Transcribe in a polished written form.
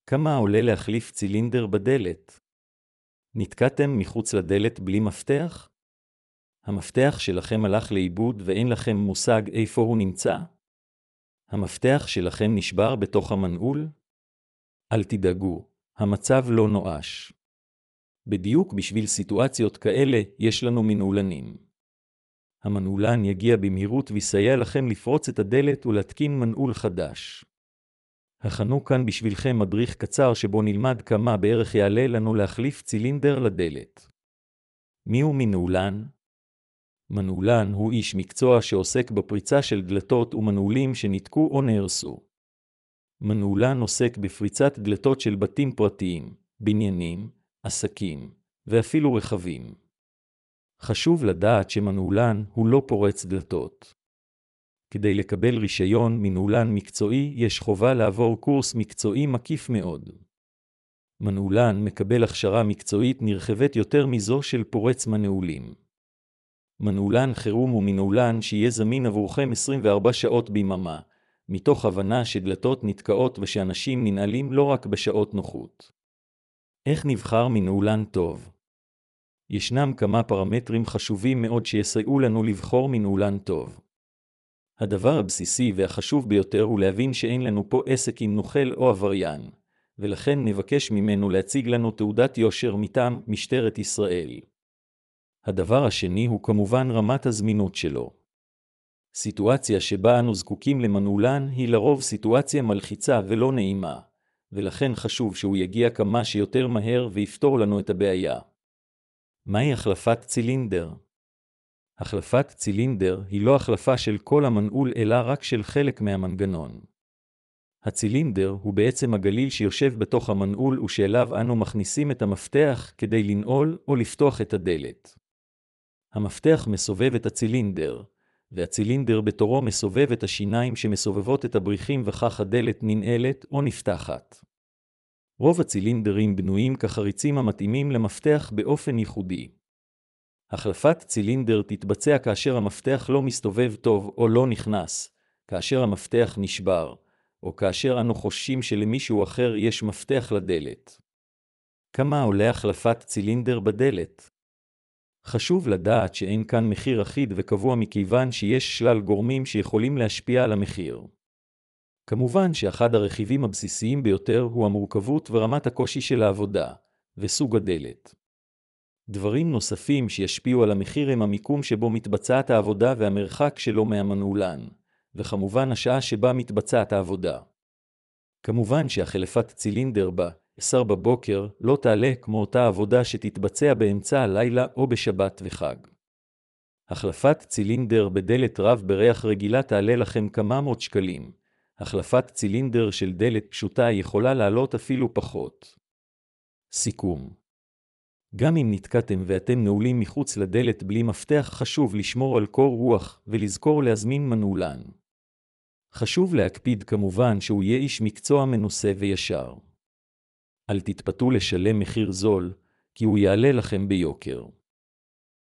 כמה עולה להחליף צילינדר בדלת? נתקעתם מחוץ לדלת בלי מפתח? המפתח שלכם הלך לאיבוד ואין לכם מושג איפה הוא נמצא? המפתח שלכם נשבר בתוך המנעול? אל תדאגו, המצב לא נואש. בדיוק בשביל סיטואציות כאלה יש לנו מנעולנים. המנעולן יגיע במהירות ויסייע לכם לפרוץ את הדלת ולהתקין מנעול חדש. הכנו כאן בשבילכם מדריך קצר שבו נלמד כמה בערך יעלה לנו להחליף צילינדר לדלת. מיהו מנעולן? מנעולן הוא איש מקצוע שעוסק בפריצה של דלתות ומנעולים שניתקו או נהרסו. מנעולן עוסק בפריצת דלתות של בתים פרטיים, בניינים, עסקים, ואפילו רכבים. חשוב לדעת שמנעולן הוא לא פורץ דלתות. כדי לקבל רישיון מנעולן מקצועי יש חובה לעבור קורס מקצועי מקיף מאוד. מנעולן מקבל הכשרה מקצועית נרחבת יותר מזו של פורץ מנעולים. מנעולן חירום הוא מנעולן שיהיה זמין עבורכם 24 שעות ביממה, מתוך הבנה שדלתות נתקעות ושאנשים ננעלים לא רק בשעות נוחות. איך נבחר מנעולן טוב? ישנם כמה פרמטרים חשובים מאוד שיסייעו לנו לבחור מנעולן טוב. הדבר הבסיסי והחשוב ביותר הוא להבין שאין לנו פה עסק עם נוכל או עבריין, ולכן נבקש ממנו להציג לנו תעודת יושר מטעם משטרת ישראל. הדבר השני הוא כמובן רמת הזמינות שלו. סיטואציה שבה אנו זקוקים למנעולן היא לרוב סיטואציה מלחיצה ולא נעימה, ולכן חשוב שהוא יגיע כמה שיותר מהר ויפתור לנו את הבעיה. מהי החלפת צילינדר? החלפת צילינדר היא לא החלפה של כל המנעול אלא רק של חלק מהמנגנון. הצילינדר הוא בעצם הגליל שיושב בתוך המנעול ושאליו אנו מכניסים את המפתח כדי לנעול או לפתוח את הדלת. המפתח מסובב את הצילינדר, והצילינדר בתורו מסובב את השיניים שמסובבות את הבריחים וכך הדלת ננעלת או נפתחת. רוב הצילינדרים בנויים כחריצים המתאימים למפתח באופן ייחודי. החלפת צילינדר תתבצע כאשר המפתח לא מסתובב טוב או לא נכנס, כאשר המפתח נשבר, או כאשר אנו חוששים שלמישהו אחר יש מפתח לדלת. כמה עולה החלפת צילינדר בדלת? חשוב לדעת שאין כאן מחיר אחיד וקבוע מכיוון שיש שלל גורמים שיכולים להשפיע על המחיר. כמובן שאחד הרכיבים הבסיסיים ביותר הוא המורכבות ורמת הקושי של העבודה, וסוג הדלת. דברים נוספים שישפיעו על המחיר הם המיקום שבו מתבצעת העבודה והמרחק שלו מהמנעולן, וכמובן השעה שבה מתבצעת העבודה. כמובן שהחלפת צילינדר ב-10 בבוקר לא תעלה כמו אותה עבודה שתתבצע באמצע הלילה או בשבת וחג. החלפת צילינדר בדלת רב בריח רגילה תעלה לכם כמה מאות שקלים. החלפת צילינדר של דלת פשוטה יכולה לעלות אפילו פחות. סיכום. גם אם נתקעתם ואתם נעולים מחוץ לדלת בלי מפתח, חשוב לשמור על קור רוח ולזכור להזמין מנעולן. חשוב להקפיד כמובן שהוא יהיה איש מקצוע מנוסה וישר. אל תתפתו לשלם מחיר זול, כי הוא יעלה לכם ביוקר.